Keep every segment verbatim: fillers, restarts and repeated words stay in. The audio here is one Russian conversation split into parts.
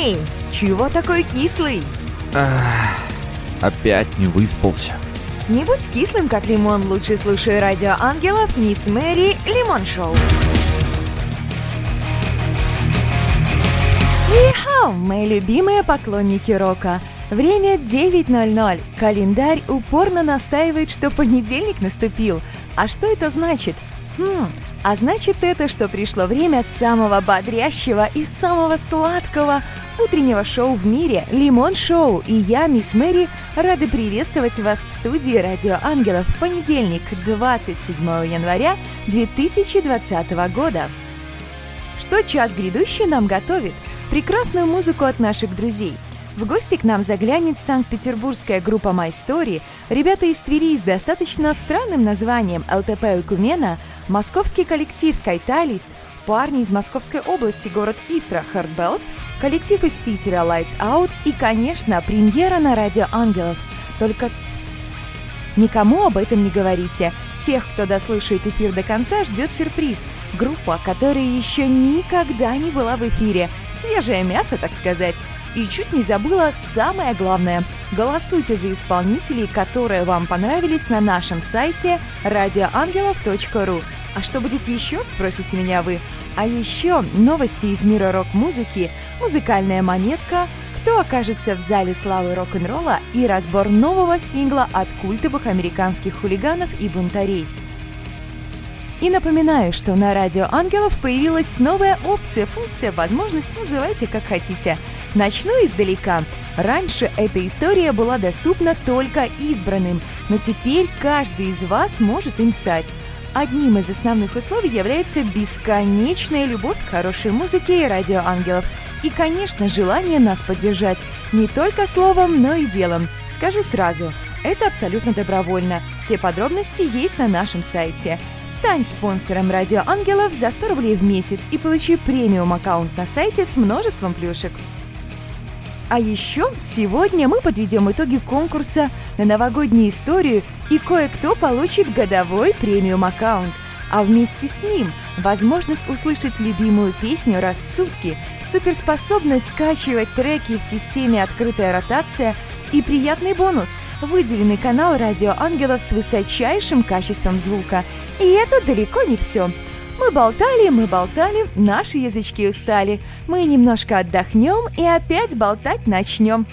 Эй, чего такой кислый? Ах, опять не выспался. Не будь кислым, как лимон, лучше слушай радио ангелов Мисс Мэри Лимон Шоу. Ихау, мои любимые поклонники рока. Время девять ноль ноль. Календарь упорно настаивает, что понедельник наступил. А что это значит? Хм, а значит это, что пришло время самого бодрящего и самого сладкого утреннего шоу в мире «Лимон Шоу». И я, Мисс Мэри, рады приветствовать вас в студии «Радио Ангелов» в понедельник, двадцать седьмого января две тысячи двадцатого года. Что час грядущий нам готовит? Прекрасную музыку от наших друзей. В гости к нам заглянет санкт-петербургская группа My Story, ребята из Твери с достаточно странным названием эл тэ пэ Экумена, московский коллектив Скайталист, парни из Московской области, город Истра, Heart Bells, коллектив из Питера Lights Out и, конечно, премьера на Радио Ангелов. Только тссс, никому об этом не говорите. Тех, кто дослушает эфир до конца, ждет сюрприз. Группа, которая еще никогда не была в эфире. Свежее мясо, так сказать. И чуть не забыла самое главное. Голосуйте за исполнителей, которые вам понравились на нашем сайте радиоангелов точка ру. А что будет еще, спросите меня вы? А еще новости из мира рок-музыки, музыкальная монетка, кто окажется в зале славы рок-н-ролла и разбор нового сингла от культовых американских хулиганов и бунтарей. И напоминаю, что на Радио Ангелов появилась новая опция, функция, возможность, называйте как хотите. Начну издалека. Раньше эта история была доступна только избранным, но теперь каждый из вас может им стать. Одним из основных условий является бесконечная любовь к хорошей музыке и Радио Ангелов. И, конечно, желание нас поддержать не только словом, но и делом. Скажу сразу, это абсолютно добровольно. Все подробности есть на нашем сайте. Стань спонсором Радио Ангелов за сто рублей в месяц и получи премиум-аккаунт на сайте с множеством плюшек. А еще сегодня мы подведем итоги конкурса на новогоднюю историю, и кое-кто получит годовой премиум-аккаунт. А вместе с ним возможность услышать любимую песню раз в сутки, суперспособность скачивать треки в системе «Открытая ротация» и приятный бонус – выделенный канал Радио Ангелов с высочайшим качеством звука. И это далеко не все. Мы болтали, мы болтали, наши язычки устали. Мы немножко отдохнем и опять болтать начнем.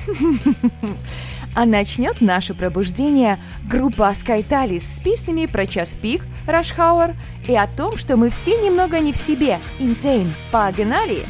А начнет наше пробуждение группа Скайталис с песнями про час пик, Rush Hour и о том, что мы все немного не в себе. Insane. Погнали!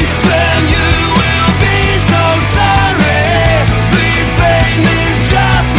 Just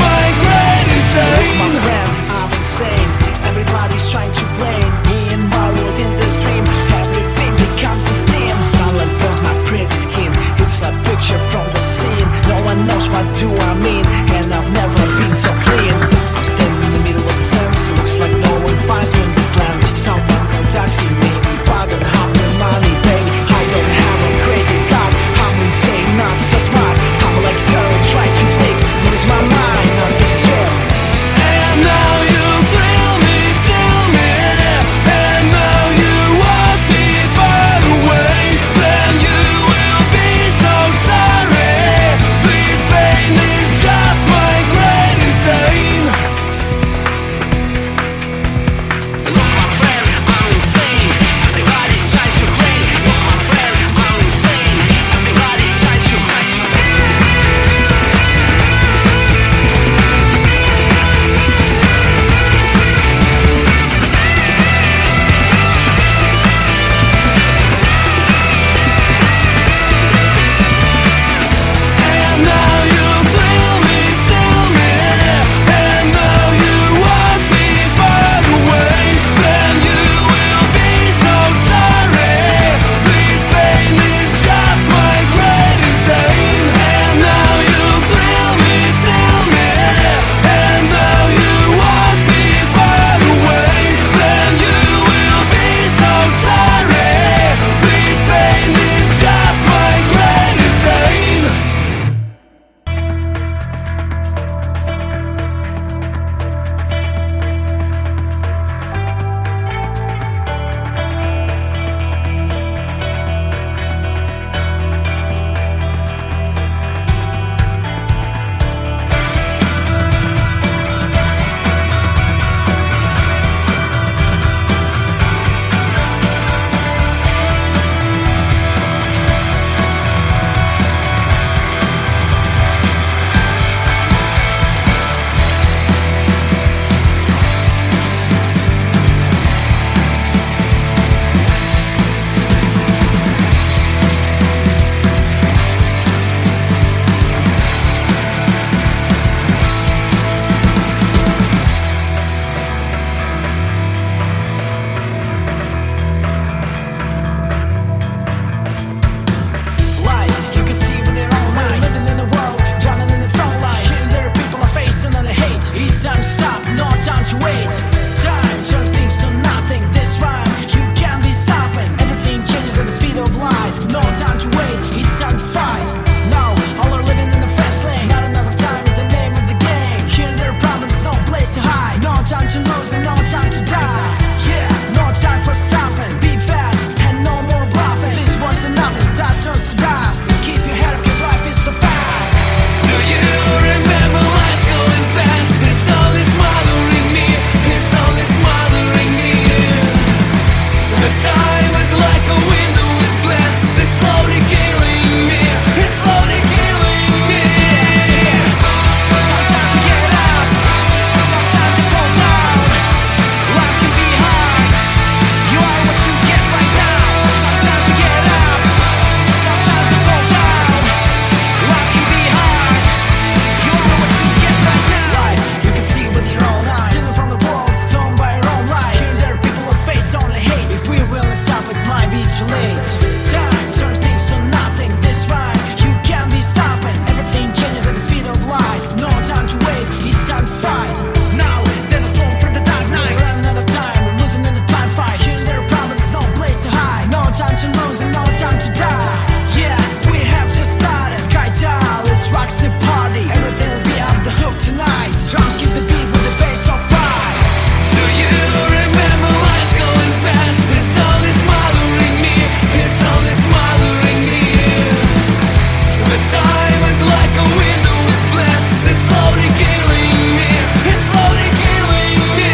It's time to stop, no time to wait. Time turns things to nothing. This rhyme, you can't be stopping. Everything changes at the speed of light. No time to wait, it's time to fight. Now, all are living in the fast lane. Not enough of time is the name of the game. Here there are problems, no place to hide. No time to lose and no time to die. Yeah, no time for stopping. Be fast and no more bluffing. This was enough, dust turns to dust. Keep your head up cause life is so fast. Do you remember life's going fast? It's only smothering me. It's only smothering me. The time is like a window with blast. It's slowly killing me. It's slowly killing me. Sometimes you get up, sometimes you fall down. Life can be hard. You are what you get right now. Sometimes you get up, sometimes you fall down. Life can be hard. You are what you get right now. Life, you can see with your own eyes. Stealing from the world, stoned by your own lies. Here there are people who face only hate. If we will stop, it might be too late. Time turns things to nothing. This rhyme, you can't be stopping. Everything changes at the speed of light. No time to wait, it's time to fight. Now, there's a storm for the dark night. We're running out of time, we're losing in the time fight. Here there are problems, no place to hide. No time to lose and no time to die. Yeah, we have just started. Sky tile, let's rock the party. Everything will be on the hook tonight. Drums keep the beat with the bass so right. Do you remember life's going fast? It's only smothering me. It's only smothering me. The time is like a window with blast. It's slowly killing me. It's slowly killing me.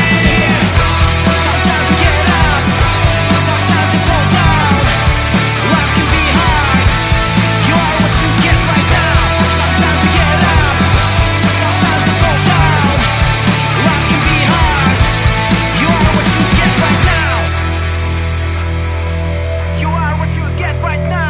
Sometimes you get up, sometimes you fall down. Life can be hard. You are what you get right now. Sometimes you get up, sometimes you fall down. Life can be hard. You are what you get right now. You are what you get right now.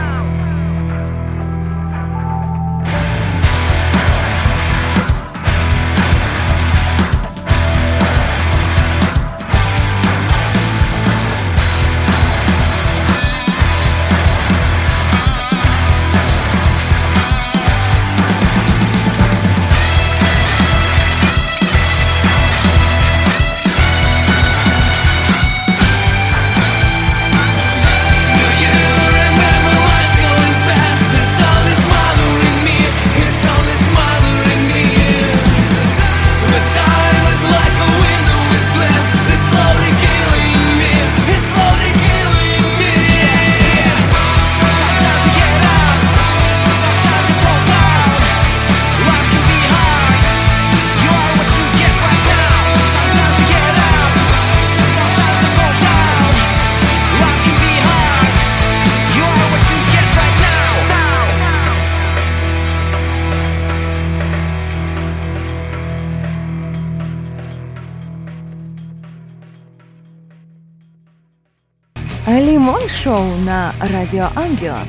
Do you remember life's going fast? It's only smothering me. It's only smothering me. The time is like a window with blast. It's slowly killing me. It's slowly killing me. Sometimes you get up, sometimes you fall down. Life can be hard. You are what you get right now. Sometimes you get up, sometimes you fall down. Life can be hard. You are what you get right now. Лимон Шоу на Радио Ангелов.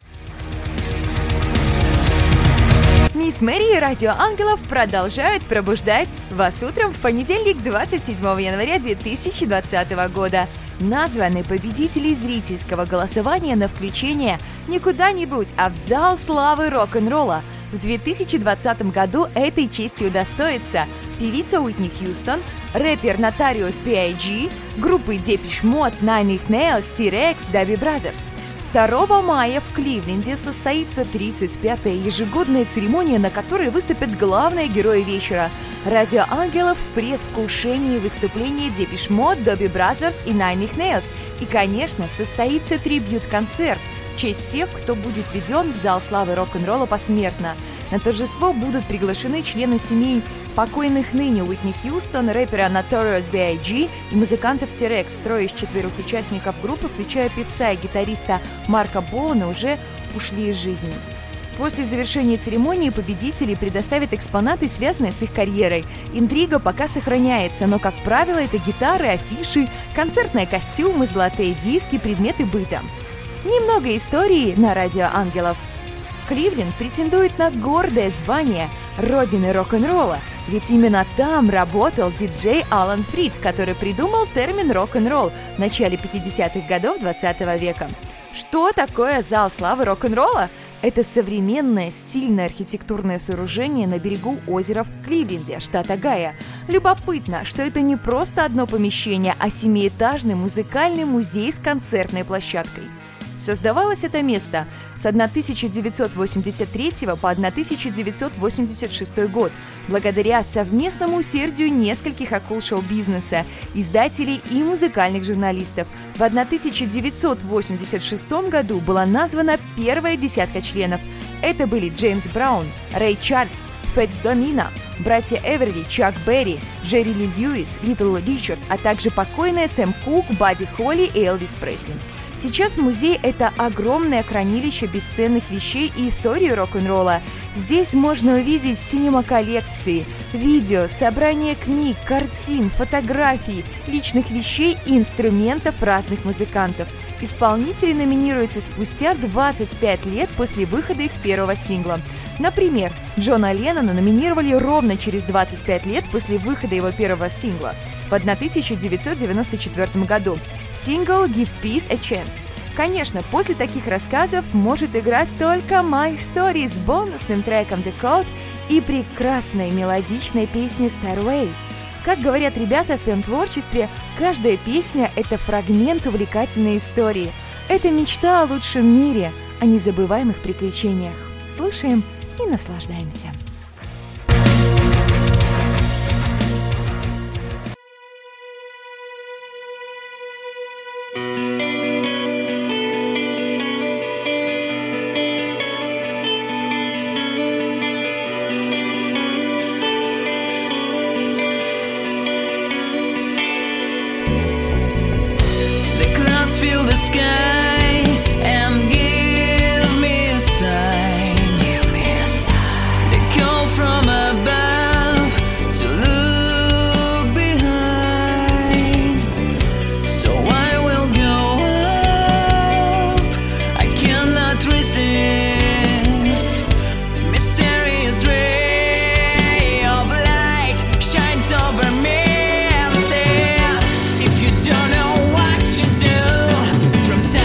Мисс Мэри и Радио Ангелов продолжают пробуждать вас утром в понедельник, двадцать седьмого января две тысячи двадцатого года. Названы победители зрительского голосования на включение не куда-нибудь, а в зал славы рок-н-ролла. В две тысячи двадцатом году этой честью удостоится певица Уитни Хьюстон, рэпер Notorious би ай джи, группы Depeche Mode, Nine Inch Nails, T-Rex, Doobie Brothers. второго мая в Кливленде состоится тридцать пятая ежегодная церемония, на которой выступят главные герои вечера – Радио Ангелов в предвкушении выступления Depeche Mode, Doobie Brothers и Nine Inch Nails. И, конечно, состоится трибьют-концерт в честь тех, кто будет введен в зал славы рок-н-ролла посмертно. На торжество будут приглашены члены семей покойных ныне Уитни Хьюстон, рэпера Notorious би ай джи и музыкантов T-Rex. Трое из четверых участников группы, включая певца и гитариста Марка Боуэна, уже ушли из жизни. После завершения церемонии победители предоставят экспонаты, связанные с их карьерой. Интрига пока сохраняется, но, как правило, это гитары, афиши, концертные костюмы, золотые диски, предметы быта. Немного истории на Радио Ангелов. Кливленд претендует на гордое звание родины рок-н-ролла, ведь именно там работал диджей Алан Фрид, который придумал термин рок-н-ролл в начале пятидесятых годов двадцатого века. Что такое зал славы рок-н-ролла? Это современное стильное архитектурное сооружение на берегу озера в Кливленде, штат Огайо. Любопытно, что это не просто одно помещение, а семиэтажный музыкальный музей с концертной площадкой. Создавалось это место с тысяча девятьсот восемьдесят третьего по тысяча девятьсот восемьдесят шестой год благодаря совместному усердию нескольких акул шоу-бизнеса, издателей и музыкальных журналистов. В тысяча девятьсот восемьдесят шестом году была названа первая десятка членов. Это были Джеймс Браун, Рэй Чарльз, Фэтс Домино, братья Эверли, Чак Берри, Джерри Ли Льюис, Литл Ричард, а также покойные Сэм Кук, Бадди Холли и Элвис Пресли. Сейчас музей – это огромное хранилище бесценных вещей и истории рок-н-ролла. Здесь можно увидеть синема-коллекции, видео, собрание книг, картин, фотографий, личных вещей и инструментов разных музыкантов. Исполнители номинируются спустя двадцать пять лет после выхода их первого сингла. Например, Джона Леннона номинировали ровно через двадцать пять лет после выхода его первого сингла в тысяча девятьсот девяносто четвёртом году. Сингл «Give Peace a Chance». Конечно, после таких рассказов может играть только «My Story» с бонусным треком «The Code» и прекрасной мелодичной песней «Starway». Как говорят ребята о своем творчестве, каждая песня – это фрагмент увлекательной истории. Это мечта о лучшем мире, о незабываемых приключениях. Слушаем и наслаждаемся. Fill the sky and give me a sign. Give me a sign. They call from above to look behind. So I will go up. I cannot resist. Mysterious ray of light shines over me and says, if you don't know what you do. From time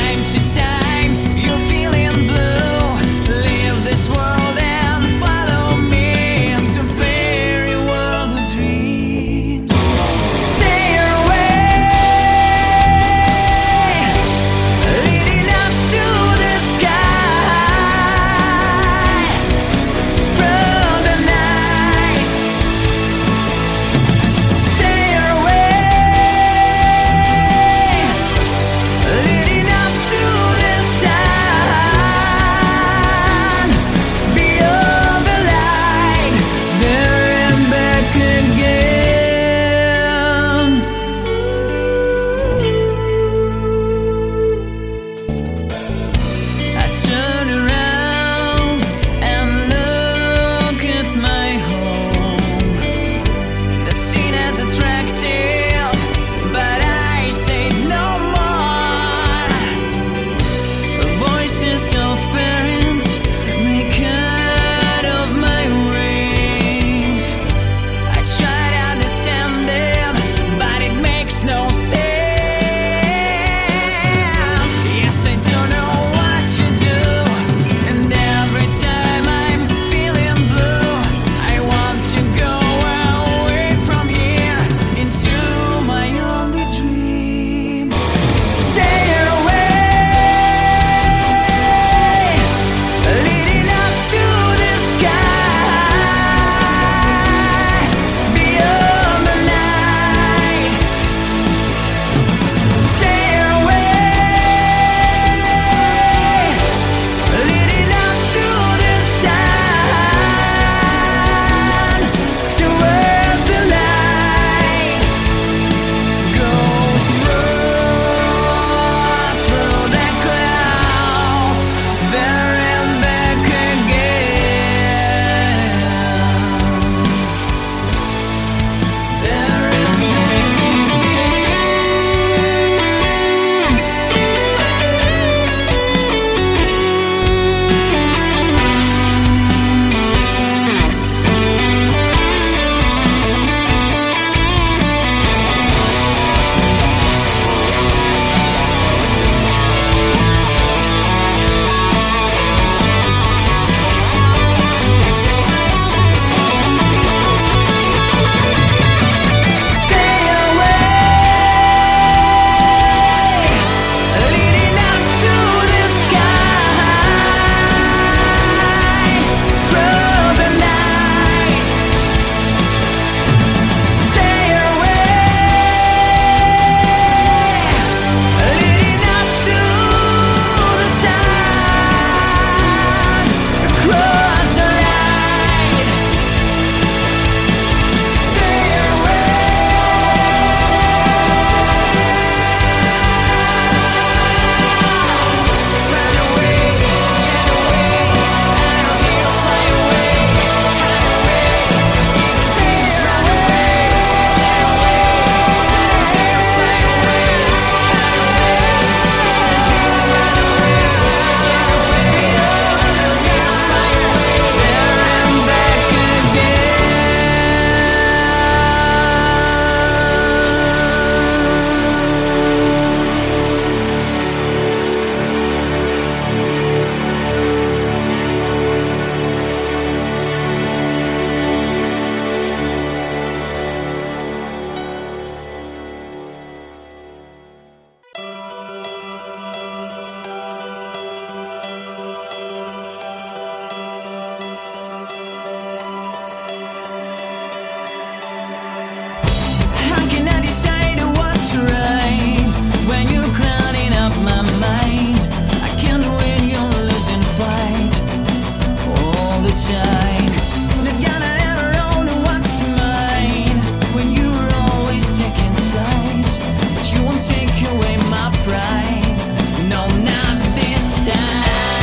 I decide what's right when you're clouding up my mind. I can't win, you're losing fight all the time. They've gotta ever own what's mine when you're always taking sides, but you won't take away my pride. No, not this time.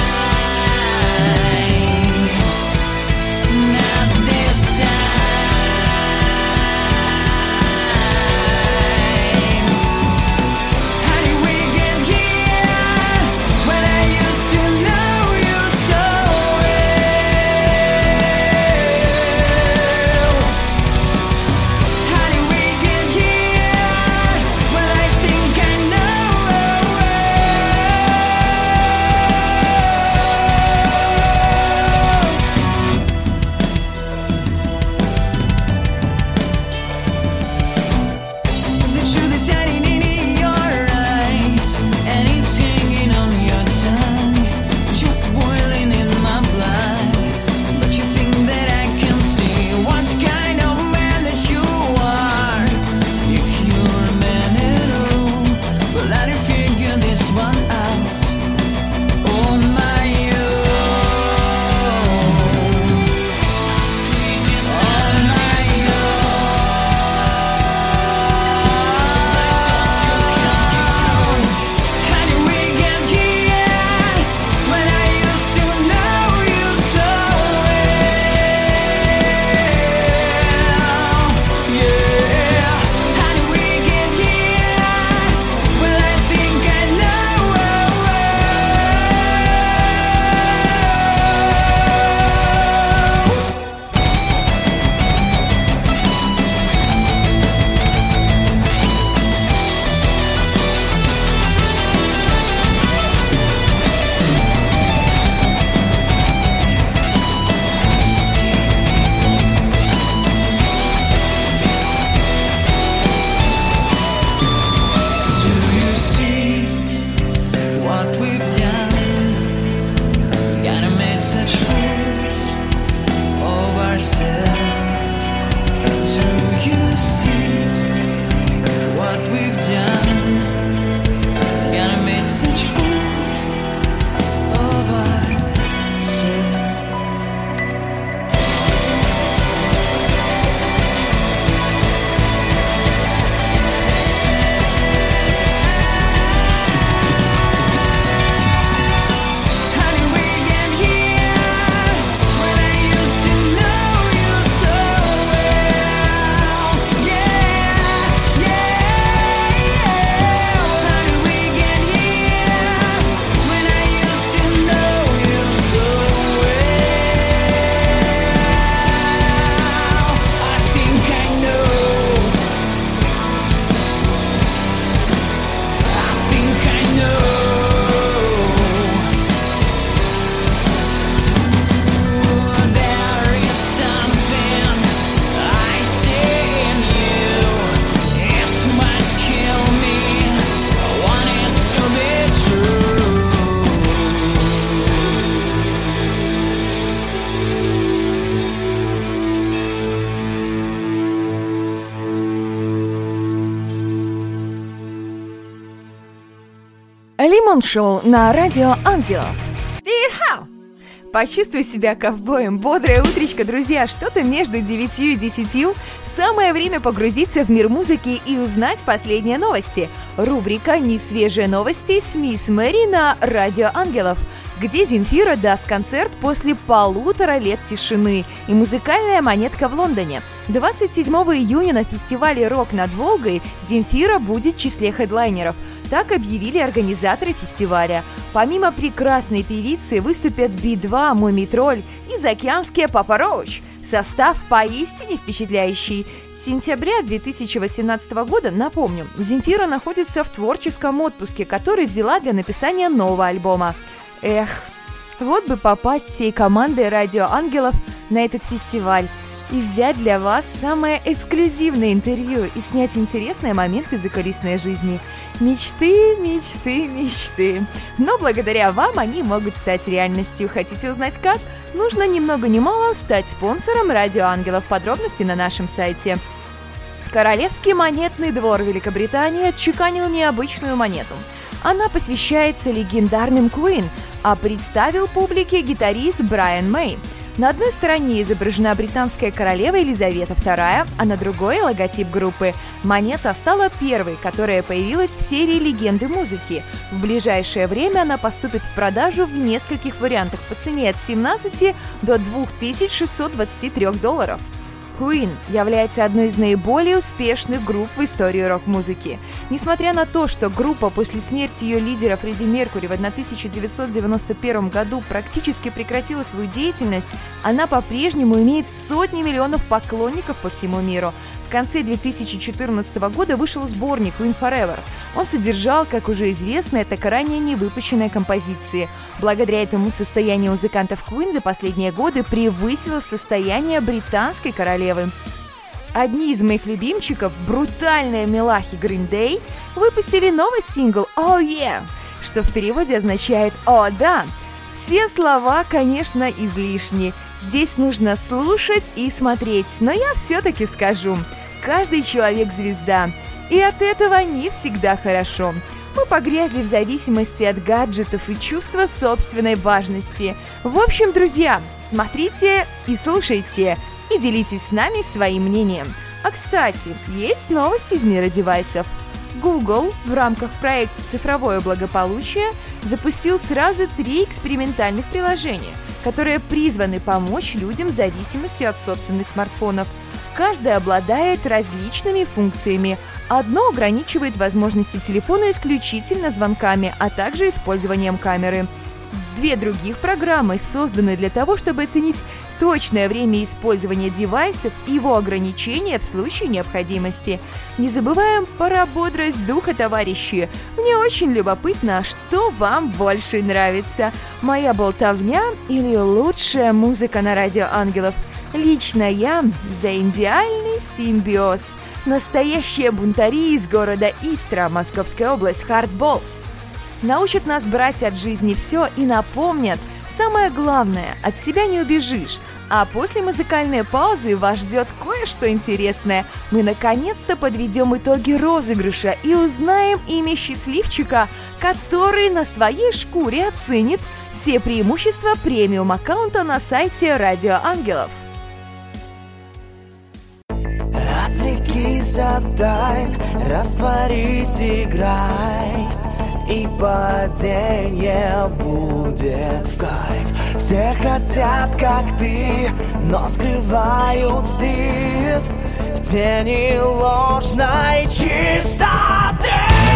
Not this time. How did we get here when I used to know you so well? How did we get here when I think I know the truth is hiding in your eyes, and it's hanging on your tongue, just boiling in my blood. But you think that I can see what kind of man that you are, if you're a man at all. Well, I didn't figure this one out on my own. I'm screaming on my own. How did we get here when I used to know you so well? Yeah. How did we get here when I think I know? Do you see what we've done? Gotta make such fools of ourselves. Do you see what we've done? Gotta make such fools of ourselves. How did we get here when I used to know you so well? Yeah, yeah, yeah. How did we get here when I used to know you so well? I think I know. I think I know. There is something I see in you. It might kill me. I want it to be true. Лимон Шоу на радио Ангелов. Ихау! Почувствуй себя ковбоем. Бодрое утречко, друзья. Что-то между девятью и десятью. Самое время погрузиться в мир музыки и узнать последние новости. Рубрика «Несвежие новости» с мисс Мэри на радио Ангелов, где Земфира даст концерт после полутора лет тишины и музыкальная монетка в Лондоне. двадцать седьмого июня на фестивале «Рок над Волгой» Земфира будет в числе хедлайнеров. Так объявили организаторы фестиваля. Помимо прекрасной певицы выступят Би два, Мумий Тролль и заокеанские Папа Роуч. Состав поистине впечатляющий. С сентября две тысячи восемнадцатого года, напомню, Земфира находится в творческом отпуске, который взяла для написания нового альбома. Эх, вот бы попасть всей командой радио Ангелов на этот фестиваль и взять для вас самое эксклюзивное интервью и снять интересные моменты закулисной жизни. Мечты, мечты, мечты. Но благодаря вам они могут стать реальностью. Хотите узнать как? Нужно ни много ни мало стать спонсором радио Ангелов. Подробности на нашем сайте. Королевский монетный двор Великобритании отчеканил необычную монету. Она посвящается легендарным Queen, а представил публике гитарист Брайан Мэй. На одной стороне изображена британская королева Елизавета вторая, а на другой – логотип группы. Монета стала первой, которая появилась в серии «Легенды музыки». В ближайшее время она поступит в продажу в нескольких вариантах по цене от семнадцати до двух тысяч шестисот двадцати трёх долларов. Queen является одной из наиболее успешных групп в истории рок-музыки. Несмотря на то, что группа после смерти ее лидера Фредди Меркьюри в тысяча девятьсот девяносто первом году практически прекратила свою деятельность, она по-прежнему имеет сотни миллионов поклонников по всему миру. В конце две тысячи четырнадцатого года вышел сборник Queen Forever. Он содержал, как уже известно, так ранее не выпущенные композиции. Благодаря этому состояние музыкантов Queen за последние годы превысило состояние британской королевы. Одни из моих любимчиков, брутальные милахи Green Day, выпустили новый сингл «Oh Yeah», что в переводе означает «О, да». Все слова, конечно, излишни. Здесь нужно слушать и смотреть, но я все-таки скажу. Каждый человек звезда, и от этого не всегда хорошо. Мы погрязли в зависимости от гаджетов и чувства собственной важности. В общем, друзья, смотрите и слушайте, и делитесь с нами своим мнением. А, кстати, есть новости из мира девайсов. Google в рамках проекта «Цифровое благополучие» запустил сразу три экспериментальных приложения, которые призваны помочь людям в зависимости от собственных смартфонов. Каждое обладает различными функциями. Одно ограничивает возможности телефона исключительно звонками, а также использованием камеры. Две других программы созданы для того, чтобы оценить точное время использования девайсов и его ограничения в случае необходимости. Не забываем про бодрость духа, товарищи. Мне очень любопытно, что вам больше нравится. Моя болтовня или лучшая музыка на радио Ангелов? Лично я за идеальный симбиоз. Настоящие бунтари из города Истра, Московская область, Hardballs. Научат нас брать от жизни все и напомнят: самое главное, от себя не убежишь. А после музыкальной паузы вас ждет кое-что интересное. Мы наконец-то подведем итоги розыгрыша и узнаем имя счастливчика, который на своей шкуре оценит все преимущества премиум-аккаунта на сайте Радио Ангелов. Отвлекись от тайн, растворись, играй, и падение будет в кайф. Все хотят, как ты, но скрывают стыд в тени ложной чистоты.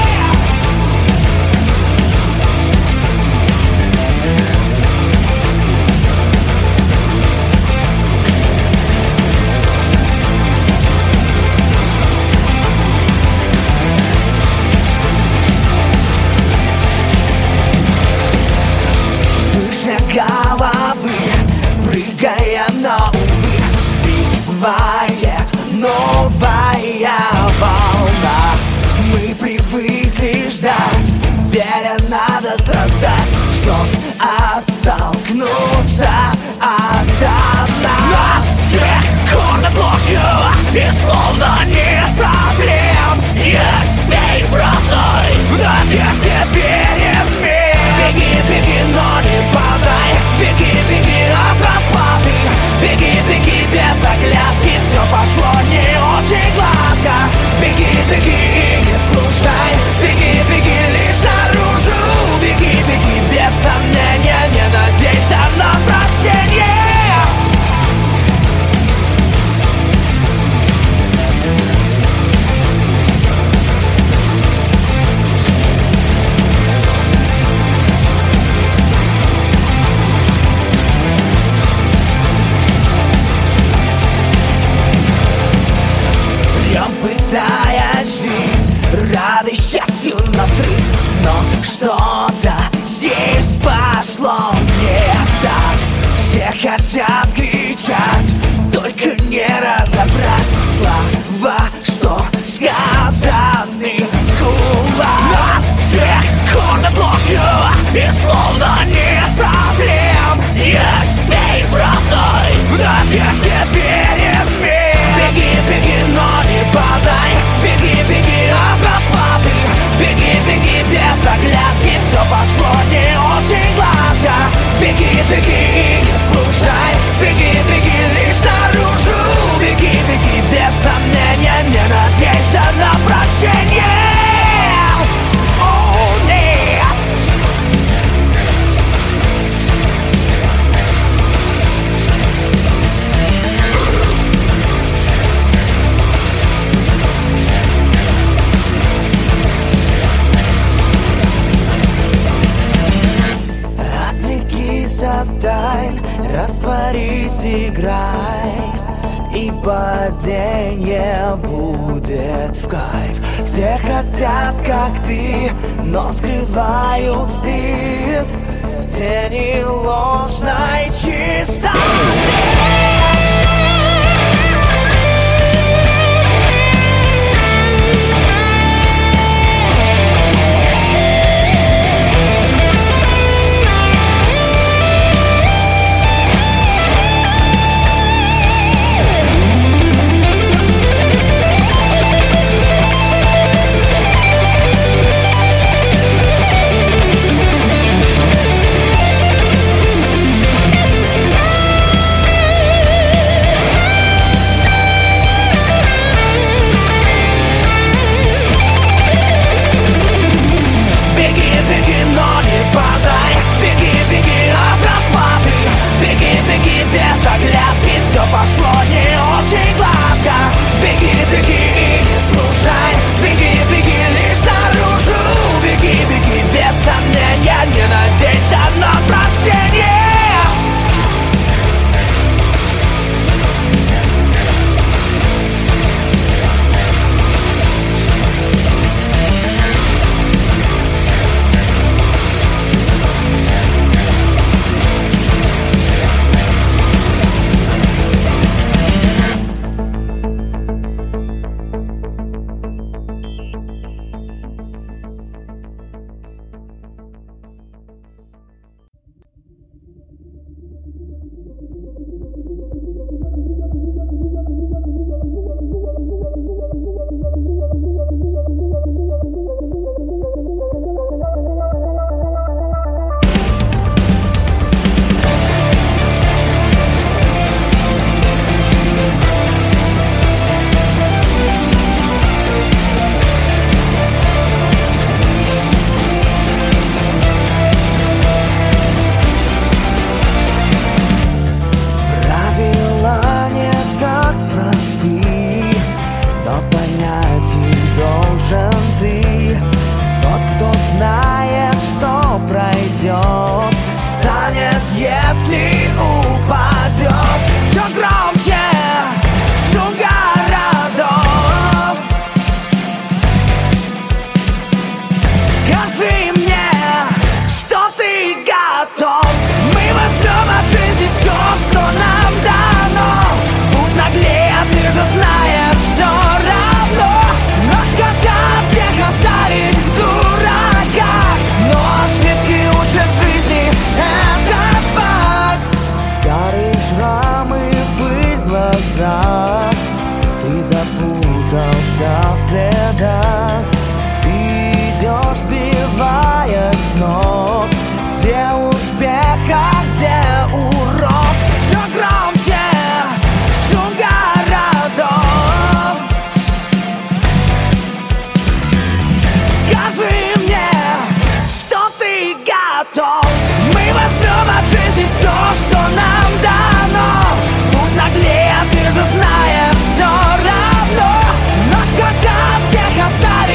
Головы, прыгая на увы, сбивает новая волна. Мы привыкли ждать, веря, надо страдать, чтоб оттолкнуться от дна. Нас всех кормят ложью, и словно нет проблем. Есть, пей, бросай, в надежде перемен. Беги, беги, но не падай. Беги, беги от расплаты. Беги, беги без оглядки. Все пошло не очень гладко. Беги, беги и не слушай. Беги, беги лишь наружу. Беги, беги без сомнения. Не надейся на прощение. Пытаясь жить, рады счастью на взрыв, но что-то здесь пошло не так. Все хотят кричать, только не разобрать слова, что сказаны в кулак. Нас всех кормят ложью, и словно нет проблем. Есть, пей, бросай, в надежде перемен. Беги, беги, но не падай. Растворись, играй, и падение будет в кайф. Все хотят, как ты, но скрывают стыд в тени ложной чистоты. Пошло не очень гладко. Беги, беги и не слушай. Беги, беги лишь наружу. Беги, беги без сомнения. Не надейся на прощение. Оставить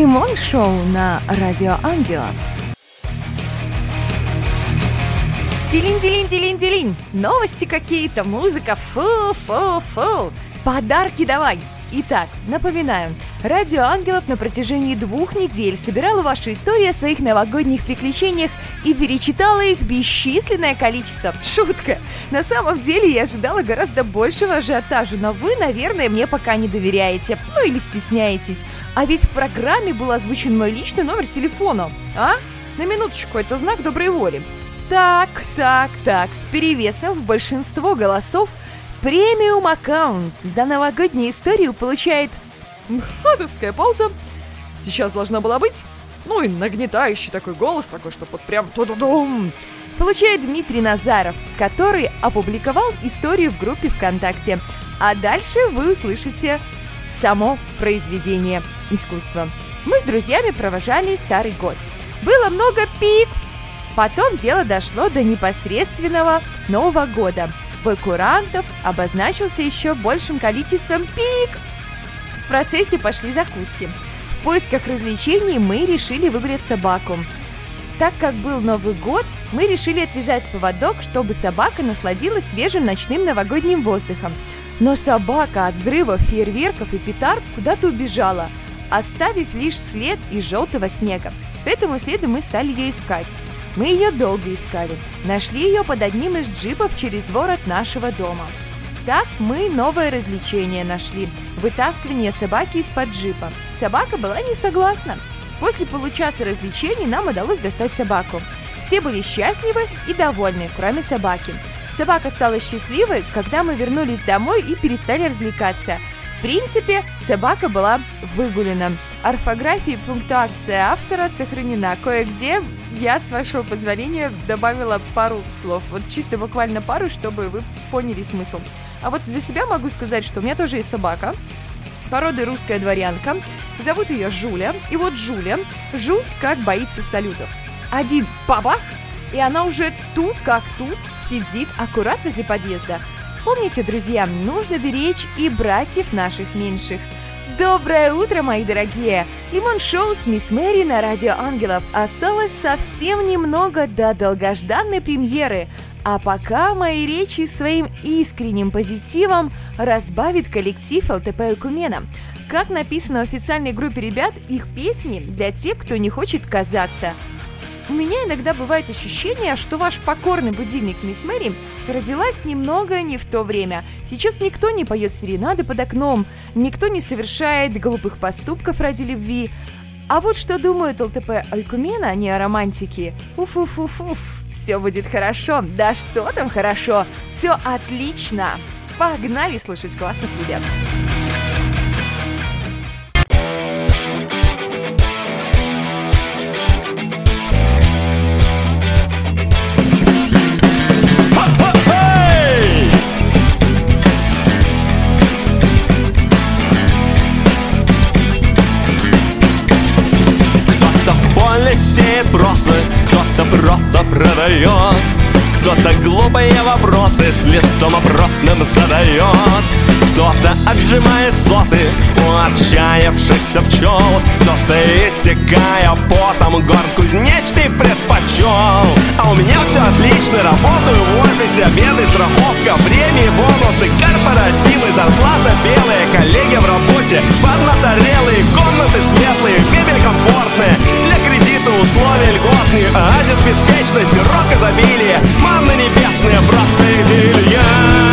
Лимон Шоу на Радио Ангелов. Тилин-тилин-тилин-тилин. Новости какие-то, музыка, фу-фу-фу. Подарки давай. Итак, напоминаю, Радио Ангелов на протяжении двух недель собирала ваши истории о своих новогодних приключениях и перечитала их бесчисленное количество. Шутка! На самом деле я ожидала гораздо большего ажиотажа, но вы, наверное, мне пока не доверяете, ну или стесняетесь. А ведь в программе был озвучен мой личный номер телефона. А? На минуточку, это знак доброй воли. Так, так, так, с перевесом в большинство голосов премиум аккаунт за новогоднюю историю получает... Ходовская пауза. Сейчас должна была быть. Ну и нагнетающий такой голос, такой, что вот прям ту-ду-дум. Получает Дмитрий Назаров, который опубликовал историю в группе ВКонтакте. А дальше вы услышите само произведение искусства. Мы с друзьями провожали Старый год. Было много пик. Потом дело дошло до непосредственного Нового года. Бой курантов обозначился еще большим количеством пик. В процессе пошли закуски. В поисках развлечений мы решили выгулять собаку. Так как был Новый год, мы решили отвязать поводок, чтобы собака насладилась свежим ночным новогодним воздухом. Но собака от взрывов фейерверков и петард куда-то убежала, оставив лишь след из желтого снега. По этому следу мы стали ее искать. Мы ее долго искали. Нашли ее под одним из джипов через двор от нашего дома. Так мы новое развлечение нашли – вытаскивание собаки из-под джипа. Собака была не согласна. После получаса развлечений нам удалось достать собаку. Все были счастливы и довольны, кроме собаки. Собака стала счастливой, когда мы вернулись домой и перестали развлекаться. В принципе, собака была выгулена. Орфография и пунктуация автора сохранена. Кое-где я, с вашего позволения, добавила пару слов. Вот чисто буквально пару, чтобы вы поняли смысл. А вот за себя могу сказать, что у меня тоже есть собака. Породы русская дворянка. Зовут ее Жуля. И вот Жуля жуть как боится салютов. Один бабах, и она уже тут как тут сидит аккурат возле подъезда. Помните, друзья, нужно беречь и братьев наших меньших. Доброе утро, мои дорогие! Лимон Шоу с Мисс Мэри на Радио Ангелов. Осталось совсем немного до долгожданной премьеры. А пока мои речи своим искренним позитивом разбавит коллектив ЛТП Ойкумена. Как написано в официальной группе ребят, их песни для тех, кто не хочет казаться. У меня иногда бывает ощущение, что ваш покорный будильник Мисс Мэри родилась немного не в то время. Сейчас никто не поет серенады под окном, никто не совершает глупых поступков ради любви. А вот что думают ЛТП Ойкумена, не о романтике. Уф-уф-уф-уф, все будет хорошо. Да что там хорошо, все отлично. Погнали слушать классных ребят. Сеет просы, кто-то просто продает, кто-то глупые вопросы с листом опросным задает, кто-то отжимает соты у отчаявшихся пчел, кто-то, истекая потом, горн кузнечный предпочел. А у меня все отлично, работаю в офисе, обеды, страховка, премии, бонусы, корпоративы, зарплата белая, коллеги в работе, поднаторелые, комнаты светлые, мебель комфортная, для кредита условия льготные, оазис беспечности, рок изобилие, манна небесная, просто идиллия.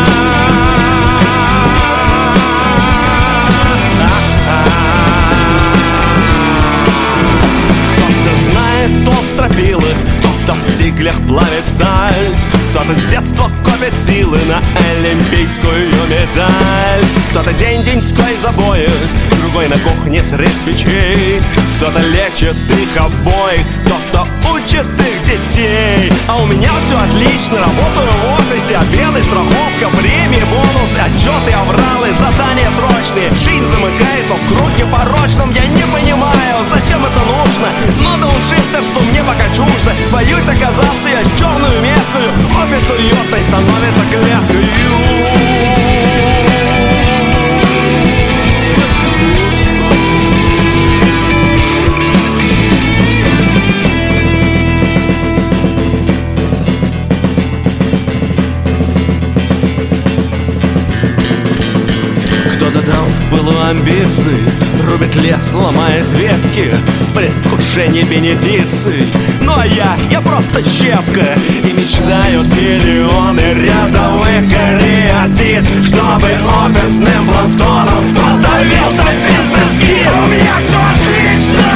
Кто-то знает топ в стропилах, кто-то в тиглях плавит сталь, кто-то с детства копит силы на олимпийскую медаль, кто-то день-деньской забои, другой на кухне средь печей, кто-то лечит их обоих, кто-то учит их детей. А у меня все отлично, работаю в офисе, обеды, страховка, премии, бонусы, отчеты, авралы, задания срочные. Жизнь замыкается в круге порочном, я не понимаю, зачем это нужно, но дауншифтерство мне пока чуждо. Боюсь оказаться я с черную меткою, офис уютный становится клеткою. убийцы рубит лес, ломает ветки в предвкушении бенефиций. Ну а я, я просто щепка, и мечтают миллионы рядовых кариатид, чтобы офисным планктоном подавился бизнес-хит. У меня все отлично!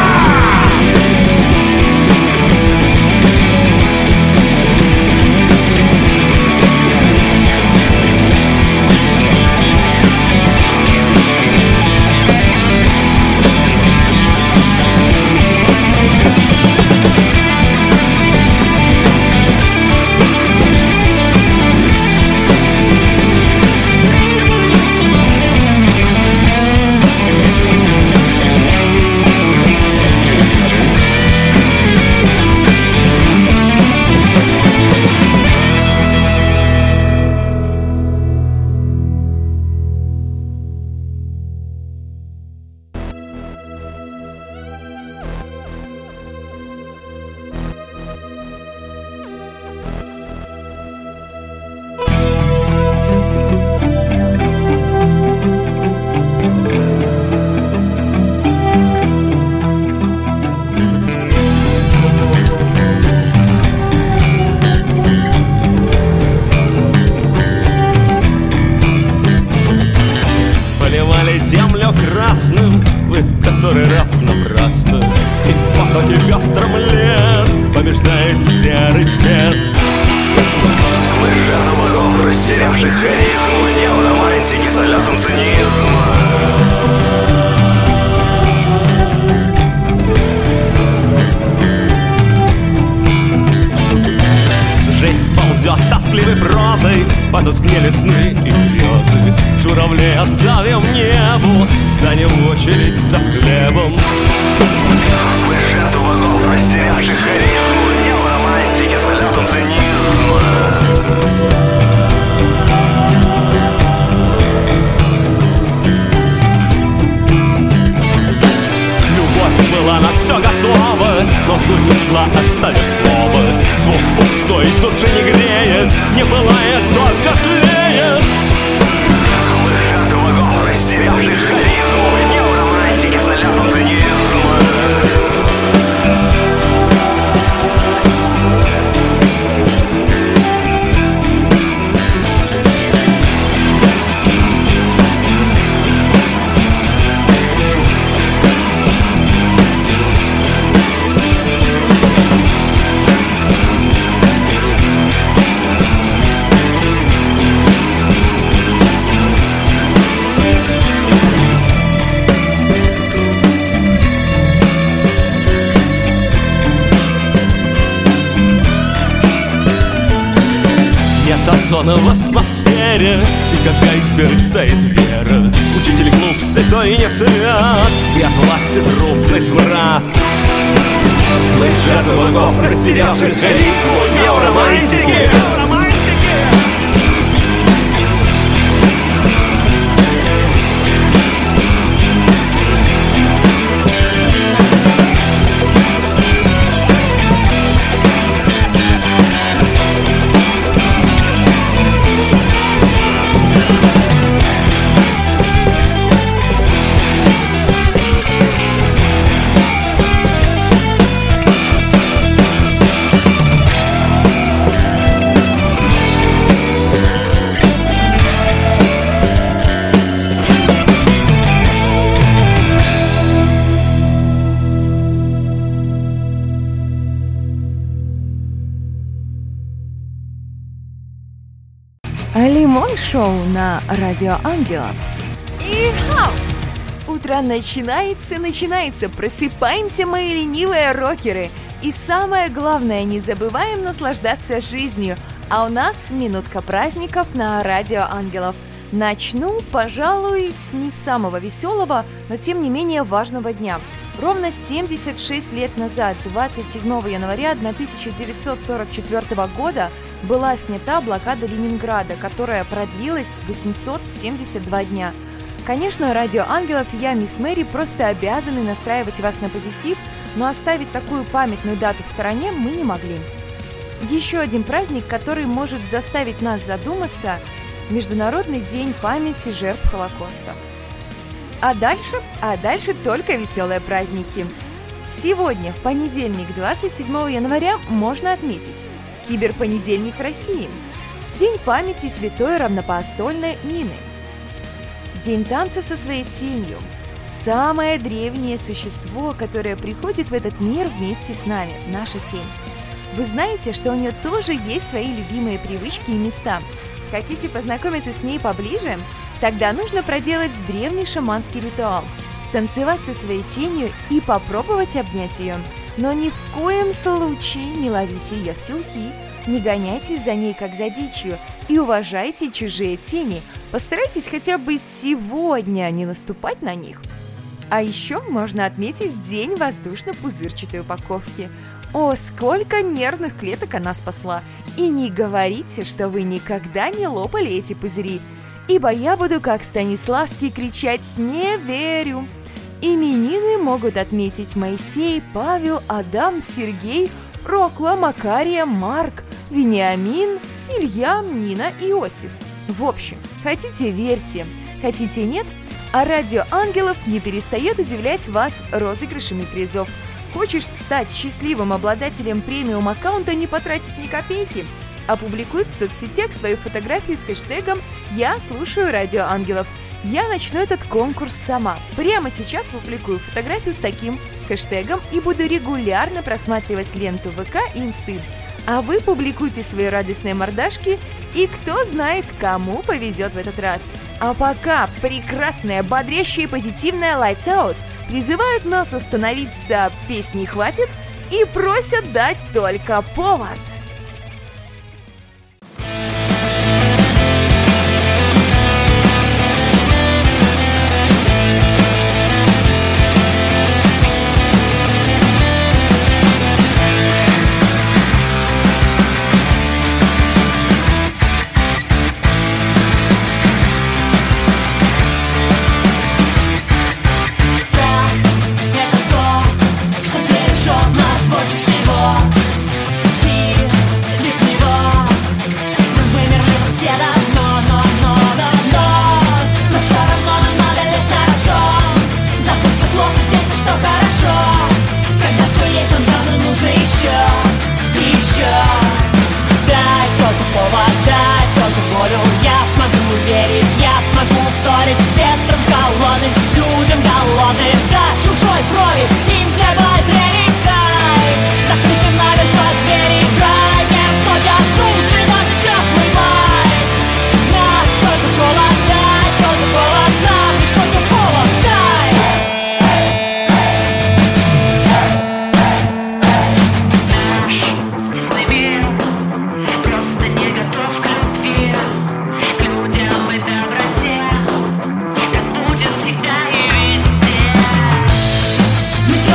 Потускнели сны и грезы, журавлей оставим небу, станем в очередь за хлебом. Мы жертвы богов, растерявших харизму, неоромантики с налетом цинизма. Любовь была на все готова, но суть ушла, оставив слово. Звук пустой тут же не греет, не пылает, только тлеет. Мы жертвы богов, растерявших харизму, неоромантики с налетом цинизма. Озона в атмосфере, и как айсберг тает вера. Учитель клуб, святой не цвет, и от власти трупный смрад. Мы жертвы богов, растерявших харизму, неоромантики. Лимон-шоу на Радио Ангелов. Ихау! Утро начинается, начинается. Просыпаемся, мои ленивые рокеры. И самое главное, не забываем наслаждаться жизнью. А у нас минутка праздников на Радио Ангелов. Начну, пожалуй, с не самого веселого, но тем не менее важного дня. Ровно семьдесят шесть лет назад, двадцать седьмого января тысяча девятьсот сорок четвёртого года, была снята блокада Ленинграда, которая продлилась восемьсот семьдесят два дня. Конечно, Радио Ангелов и я, мисс Мэри, просто обязаны настраивать вас на позитив, но оставить такую памятную дату в стороне мы не могли. Еще один праздник, который может заставить нас задуматься – Международный день памяти жертв Холокоста. А дальше, а дальше только веселые праздники. Сегодня, в понедельник, двадцать седьмого января, можно отметить Киберпонедельник в России, День памяти святой равнопостольной Нины, День танца со своей тенью, самое древнее существо, которое приходит в этот мир вместе с нами, наша тень. Вы знаете, что у нее тоже есть свои любимые привычки и места. Хотите познакомиться с ней поближе? Тогда нужно проделать древний шаманский ритуал, станцевать со своей тенью и попробовать обнять ее. Но ни в коем случае не ловите ее в селки, не гоняйтесь за ней, как за дичью, и уважайте чужие тени. Постарайтесь хотя бы сегодня не наступать на них. А еще можно отметить День воздушно-пузырчатой упаковки. О, сколько нервных клеток она спасла! И не говорите, что вы никогда не лопали эти пузыри, ибо я буду, как Станиславский, кричать «Не верю!». Именины могут отметить Моисей, Павел, Адам, Сергей, Рокла, Макария, Марк, Вениамин, Илья, Нина и Иосиф. В общем, хотите – верьте, хотите – нет, а Радио Ангелов не перестает удивлять вас розыгрышами призов. Хочешь стать счастливым обладателем премиум-аккаунта, не потратив ни копейки? Опубликуй в соцсетях свою фотографию с хэштегом «Я слушаю Радио Ангелов». Я начну этот конкурс сама. Прямо сейчас публикую фотографию с таким хэштегом и буду регулярно просматривать ленту ВК и Инсты. А вы публикуйте свои радостные мордашки, и кто знает, кому повезет в этот раз. А пока прекрасная, бодрящая и позитивная Lights Out призывают нас остановиться, песни хватит, и просят дать только повод. Больше всего, и без него мы вымерли все давно, но, но, но, но, но все равно нам надо лезть на рожон. Забудь, что плохо здесь, а что хорошо. Когда все есть, нам же нужно еще, и еще. Дай только повод, дай только волю. Я смогу верить, я смогу вторить ветром холодным, людям голодным. Да, чужой крови, им требовалось зрелищ. Закрыты навечно двери, крайне вновь души, даже теплый май. Нас только повод, дай, только повод, нам лишь только повод, дай. Наш мир просто не готов к любви, к людям и доброте, как будет всегда и везде. Мы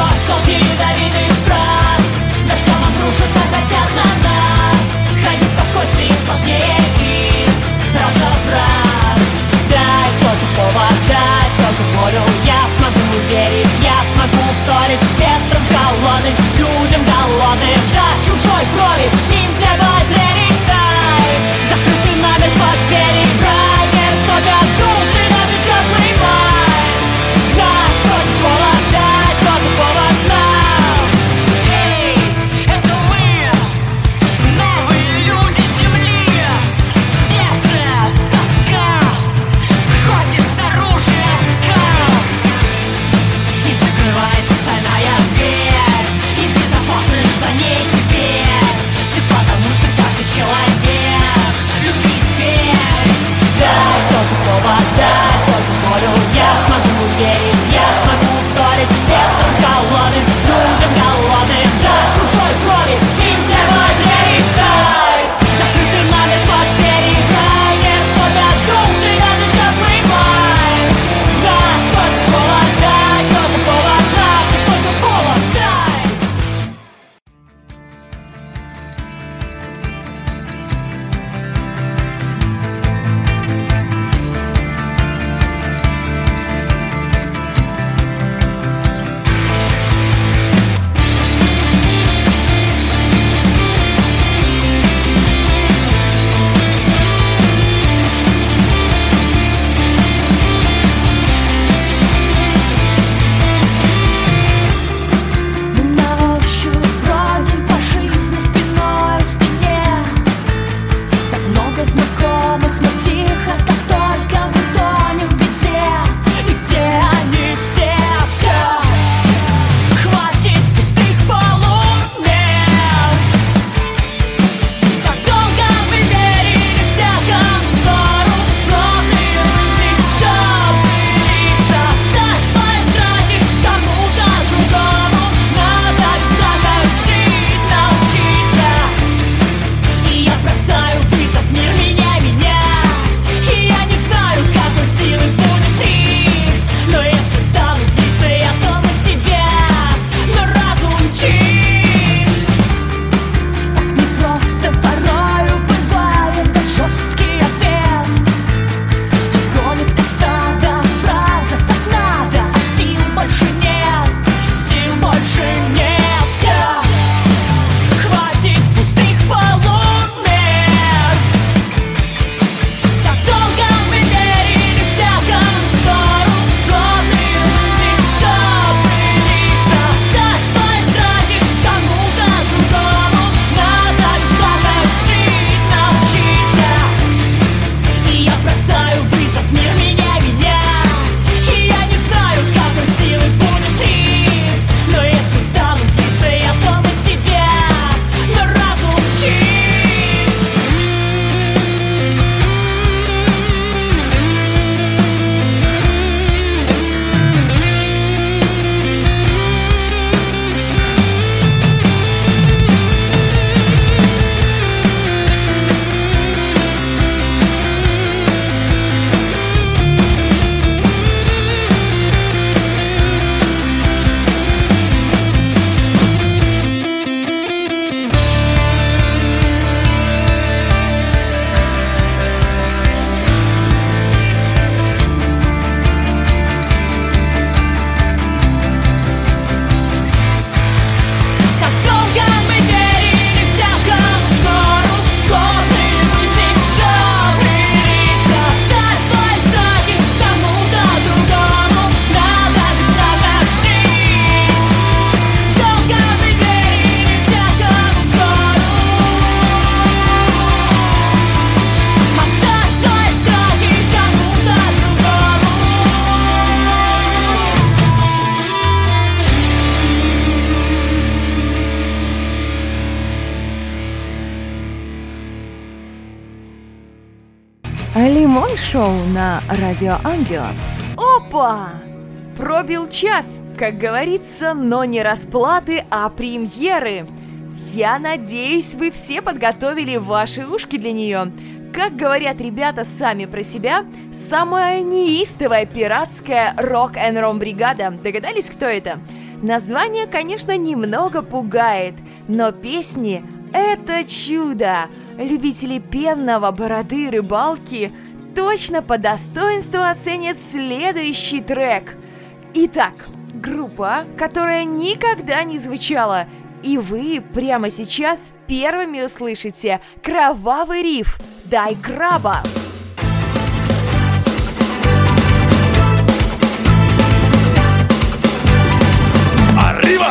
Лимон-шоу на Радио Ангелов. Опа! Пробил час, как говорится, но не расплаты, а премьеры. Я надеюсь, вы все подготовили ваши ушки для нее. Как говорят ребята сами про себя, самая неистовая пиратская рок-н-ролл бригада. Догадались, кто это? Название, конечно, немного пугает, но песни – это чудо. Любители пенного, бороды, рыбалки точно по достоинству оценят следующий трек. Итак, группа, которая никогда не звучала, и вы прямо сейчас первыми услышите кровавый риф «Дай краба». Arriba!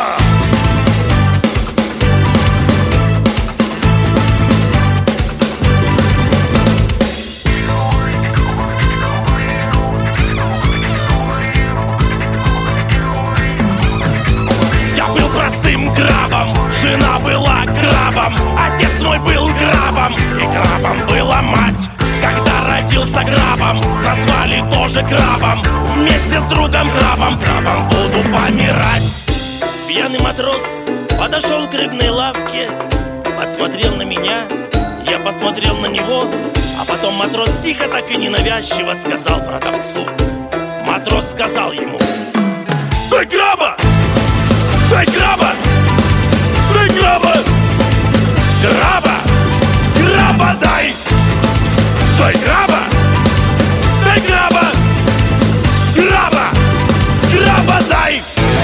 Простым крабом, жена была крабом, отец мой был крабом, и крабом была мать. Когда родился крабом, назвали тоже крабом, вместе с другом крабом, крабом буду помирать. Пьяный матрос подошел к рыбной лавке, посмотрел на меня, я посмотрел на него, а потом матрос тихо, так и ненавязчиво сказал продавцу. Матрос сказал ему: «Дай краба! Дай краба! Дай краба! Краба! Краба дай! Дай краба! Дай краба! Краба! Краба дай!»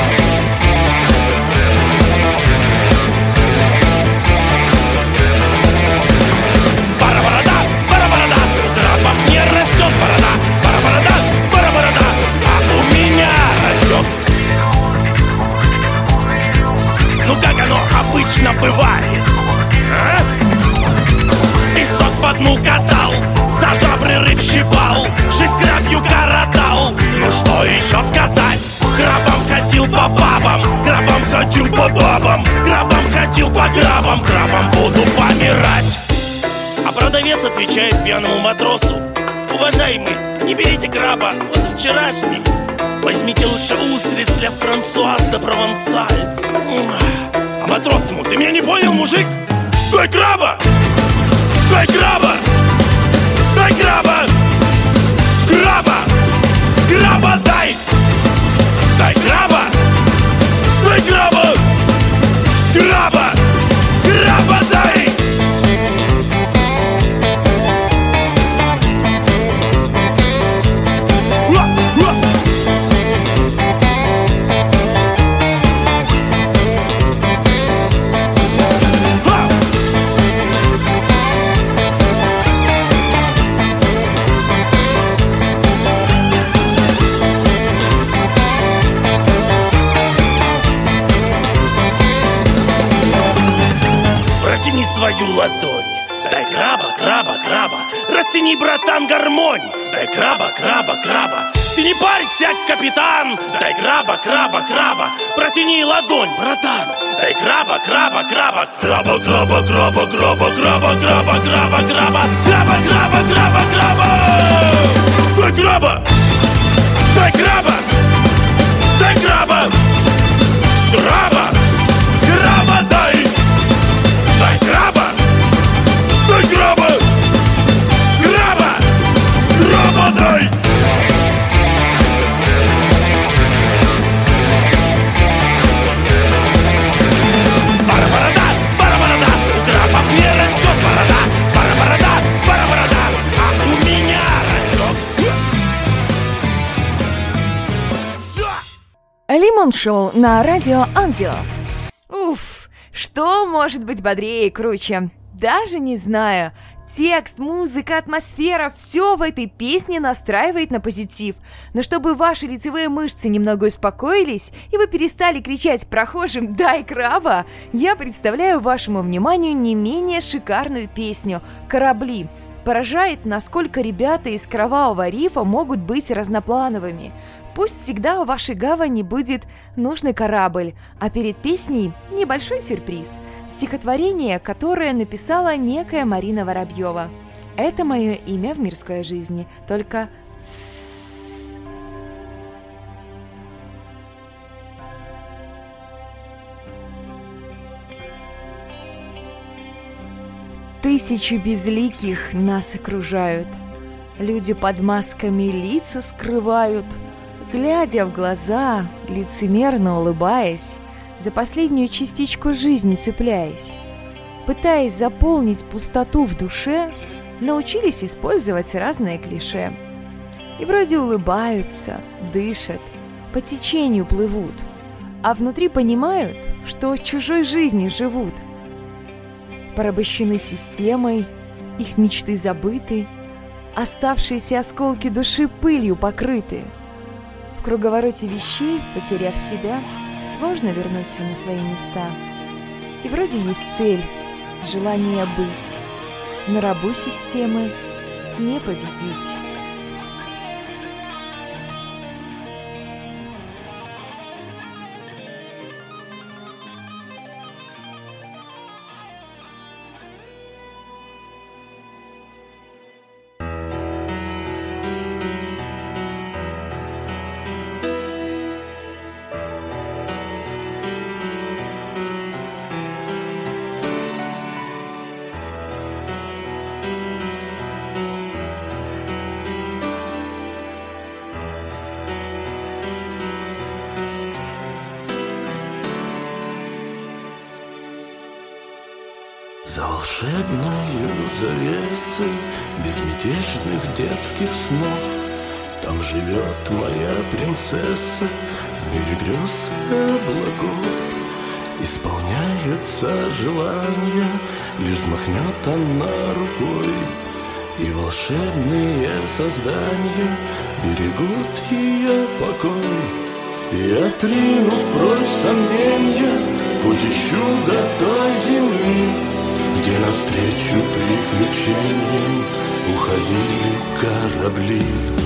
Бара-борода, бара-борода, у крабов не растет борода. Бара-борода, бара-борода, а у меня растет. Ну как оно обычно бывает, а? Песок по дну катал, за жабры рыб щипал, жизнь крабью коротал. Ну что еще сказать? Крабом ходил по бабам, крабом ходил по бабам, крабом ходил по крабам, крабом буду помирать. А продавец отвечает пьяному матросу: уважаемый, не берите краба, вот вчерашний. Возьмите лучше устриц для Франсуаз де Провансаль. А матрос ему: ты меня не понял, мужик? Дай краба! Дай краба! Дай краба! Краба! Краба дай! Дай краба! Дай краба! Краба! Краба дай! Растяни свою ладонь, дай краба, краба, краба. Растяни, братан, гармонь, дай краба, краба, краба. Ты не парься, капитан, дай краба, краба, краба. Протяни ладонь, братан, дай краба, краба, краба. Краба, краба, краба, краба, краба, краба, краба, краба. Краба, краба, краба, краба. Дай краба, дай краба, дай краба. Краба, краба дай. Дай краба! Дай краба! Краба! Краба дай! Бара-борода! Бара-борода! У крабов не растет борода! Бара-борода! Бара-борода! А у меня растет! Все! Лимон-шоу на Радио Ангелов. Уф! Что может быть бодрее и круче? Даже не знаю. Текст, музыка, атмосфера – все в этой песне настраивает на позитив. Но чтобы ваши лицевые мышцы немного успокоились, и вы перестали кричать прохожим «Дай краба!», я представляю вашему вниманию не менее шикарную песню «Корабли». Поражает, насколько ребята из кровавого рифа могут быть разноплановыми. Пусть всегда у вашей гавани будет нужный корабль, а перед песней небольшой сюрприз – стихотворение, которое написала некая Марина Воробьева. Это мое имя в мирской жизни, только «тссс». Тысячи безликих нас окружают. Люди под масками лица скрывают, глядя в глаза, лицемерно улыбаясь, за последнюю частичку жизни цепляясь. Пытаясь заполнить пустоту в душе, научились использовать разные клише. И вроде улыбаются, дышат, по течению плывут, а внутри понимают, что чужой жизнью живут. Порабощены системой, их мечты забыты, оставшиеся осколки души пылью покрыты. В круговороте вещей, потеряв себя, сложно вернуть все на свои места. И вроде есть цель, желание быть, но рабу системы не победить. За волшебною завесой безмятежных детских снов там живет моя принцесса в мире грез и облаков. Исполняются желания, лишь взмахнет она рукой, и волшебные создания берегут ее покой. И отринув прочь сомнения, путь ищу до той земли, где навстречу приключениям уходили корабли.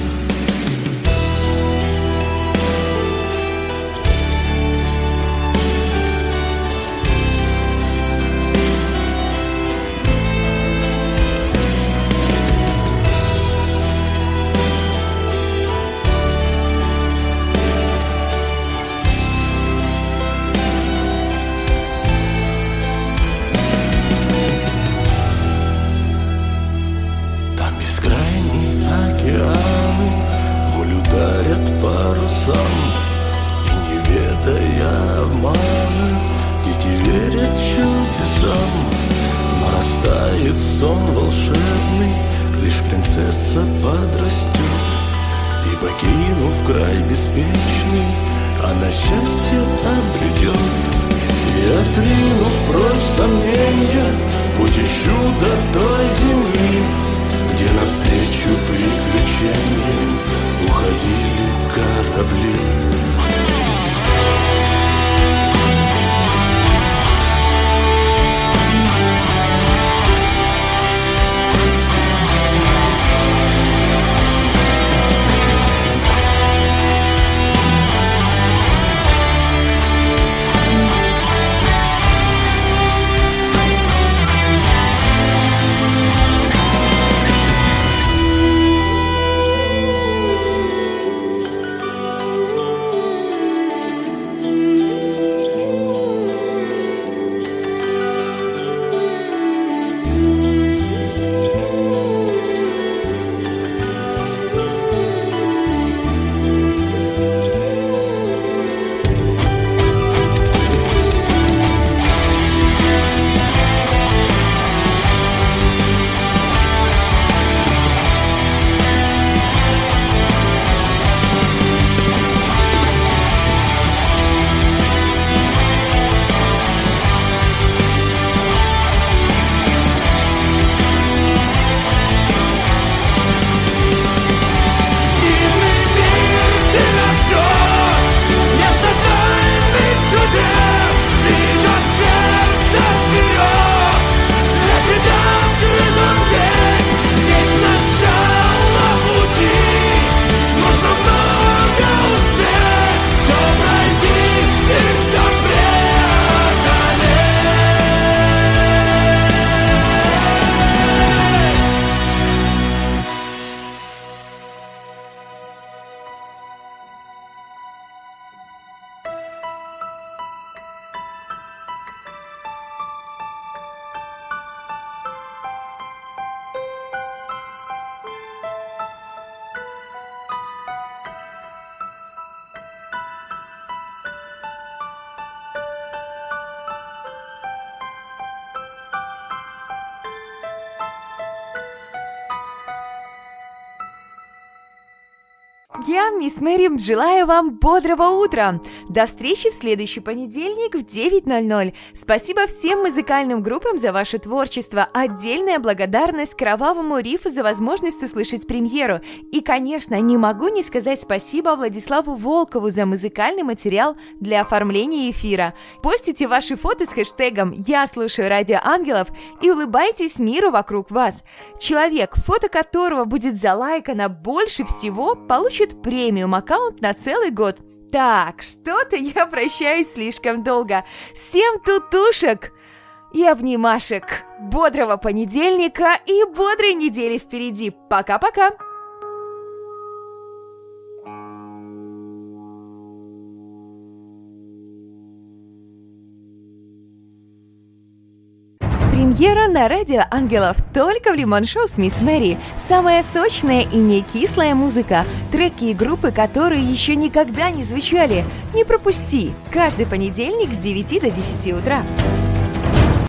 И не ведая обмана, дети верят чудесам. Но растает сон волшебный, лишь принцесса подрастет, и, покинув край беспечный, она счастье обретет. И отринув прочь сомнения, путь ищу до той земли, где навстречу приключениям уходили корабли. Я, мисс Мэри, желаю вам бодрого утра. До встречи в следующий понедельник в девять ноль ноль. Спасибо всем музыкальным группам за ваше творчество. Отдельная благодарность Кровавому Рифу за возможность услышать премьеру. И, конечно, не могу не сказать спасибо Владиславу Волкову за музыкальный материал для оформления эфира. Постите ваши фото с хэштегом «Я слушаю Радио Ангелов» и улыбайтесь миру вокруг вас. Человек, фото которого будет залайкано больше всего, получит премиум аккаунт на целый год. Так, что-то я прощаюсь слишком долго. Всем тутушек и обнимашек. Бодрого понедельника и бодрой недели впереди. Пока-пока! Премьера на Радио Ангелов только в Лимон-шоу с мисс Мэри. Самая сочная и не кислая музыка. Треки и группы, которые еще никогда не звучали. Не пропусти! Каждый понедельник с девяти до десяти утра.